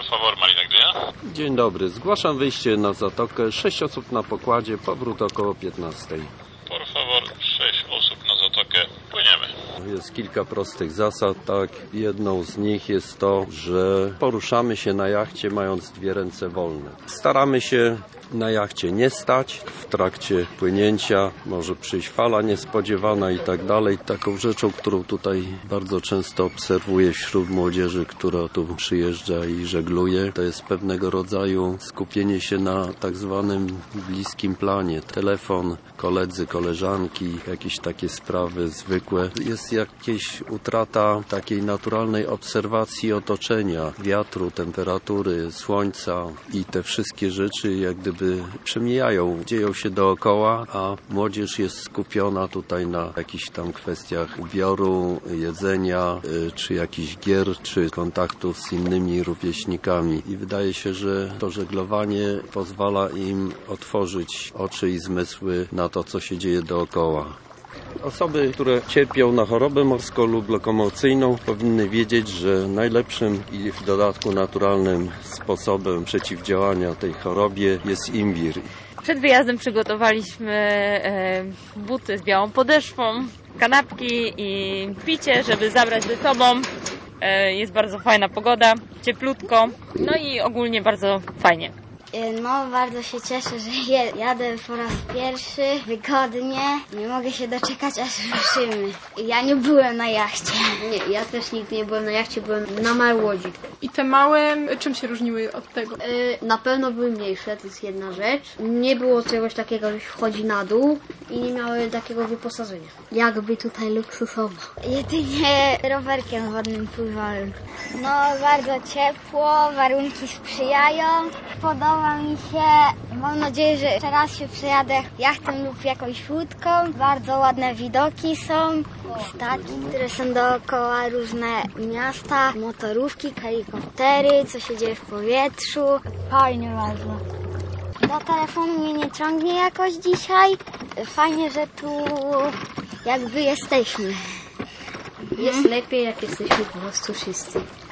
favor, Marina Gdynia. Dzień dobry, zgłaszam wyjście na zatokę, 6 osób na pokładzie, powrót około 15. Por favor, 6 osób na zatokę, płyniemy. Jest kilka prostych zasad, tak. Jedną z nich jest to, że poruszamy się na jachcie mając 2 ręce wolne. Staramy się na jachcie nie stać w trakcie płynięcia, może przyjść fala niespodziewana i tak dalej. Taką rzeczą, którą tutaj bardzo często obserwuję wśród młodzieży, która tu przyjeżdża i żegluje, to jest pewnego rodzaju skupienie się na tak zwanym bliskim planie. Telefon, koledzy, koleżanki, jakieś takie sprawy zwykłe. Jest jakaś utrata takiej naturalnej obserwacji otoczenia, wiatru, temperatury, słońca i te wszystkie rzeczy jak gdyby przemijają, dzieją się dookoła, a młodzież jest skupiona tutaj na jakichś tam kwestiach ubioru, jedzenia, czy jakichś gier, czy kontaktu z innymi rówieśnikami. I wydaje się, że to żeglowanie pozwala im otworzyć oczy i zmysły na to, co się dzieje dookoła. Osoby, które cierpią na chorobę morską lub lokomocyjną, powinny wiedzieć, że najlepszym i w dodatku naturalnym sposobem przeciwdziałania tej chorobie jest imbir. Przed wyjazdem przygotowaliśmy buty z białą podeszwą, kanapki i picie, żeby zabrać ze sobą. Jest bardzo fajna pogoda, cieplutko, no i ogólnie bardzo fajnie. No, bardzo się cieszę, że jadę po raz pierwszy, wygodnie. Nie mogę się doczekać, aż ruszymy. Ja nie byłem na jachcie. Nie, ja też nigdy nie byłem na jachcie, byłem na małej łodzi. I te małe, czym się różniły od tego? Na pewno były mniejsze, to jest jedna rzecz. Nie było czegoś takiego, że wchodzi na dół i nie miały takiego wyposażenia. Jakby tutaj luksusowo. Jedynie rowerkiem wodnym pływałem. No, bardzo ciepło, warunki sprzyjają. Podoba mi się. Mam nadzieję, że jeszcze raz się przejadę jachtem lub jakąś łódką. Bardzo ładne widoki są. Statki, które są dookoła, różne miasta, motorówki, helikoptery, co się dzieje w powietrzu. Fajnie bardzo. Do telefonu mnie nie ciągnie jakoś dzisiaj. Fajnie, że tu jakby jesteśmy. Jest lepiej, jak jesteśmy po prostu wszyscy.